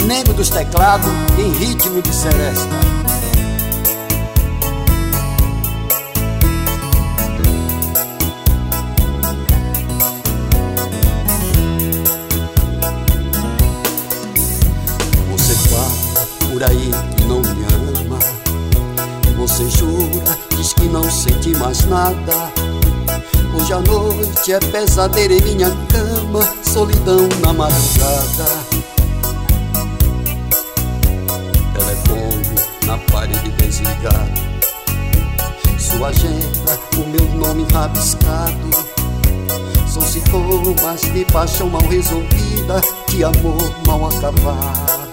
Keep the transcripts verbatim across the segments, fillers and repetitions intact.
nego dos teclados em ritmo de seresta. Você fala por aí que não me ama, você jura, diz que não sente mais nada. Hoje à noite é pesadelo em minha cama, solidão na madrugada. Telefone na parede desligado, sua agenda, o meu nome rabiscado. São sintomas de paixão mal resolvida, de amor mal acabado.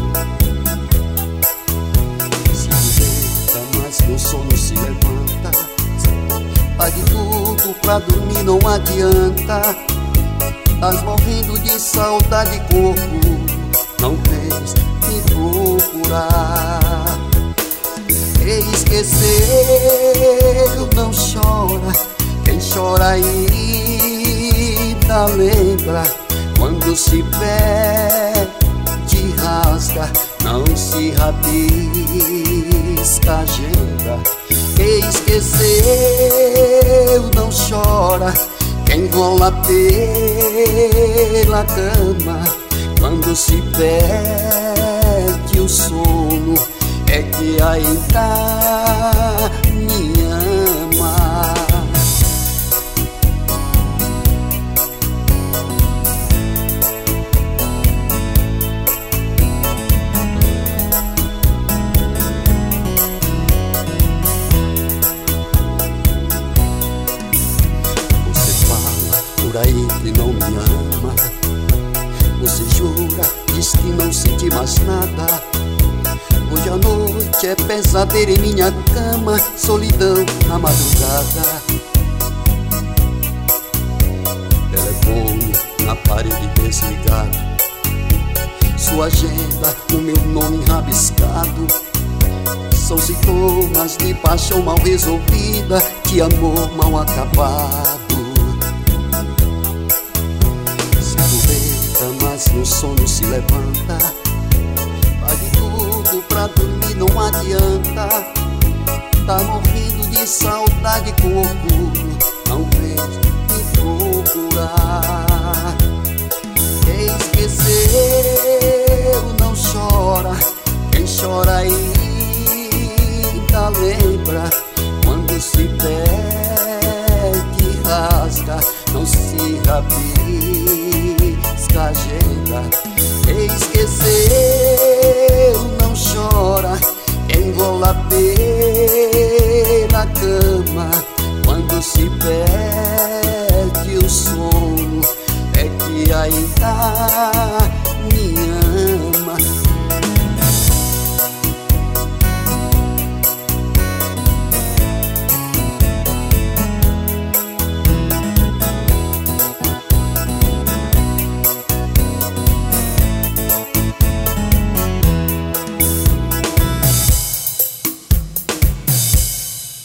Se deita, mas meu sono se levanta. Pague tudo pra dormir, não adianta. Tás morrendo de saudade, corpo, não vens me procurar. E esqueceu, não chora, quem chora ainda lembra. Quando se perde, rasga, não se rabisca a agenda. Quem esqueceu não chora, quem rola pela cama. Quando se perde o sono, é que ainda me ama. Aí que não me ama, você jura, diz que não sente mais nada. Hoje à noite é pesadelo em minha cama, solidão na madrugada. Telefone na parede desligado, sua agenda, o meu nome rabiscado. São sintomas de paixão mal resolvida, de amor mal acabado. Mas no sono se levanta. Pague tudo pra dormir, não adianta. Tá morrendo de saudade, corpo, não vem me procurar. Quem esqueceu não chora, quem chora ainda lembra. Quando se perde, rasga, não se rabisca a agenda. Quem esqueceu não chora, quem rola pela cama. Quando se perde o sono, é que ainda me ama.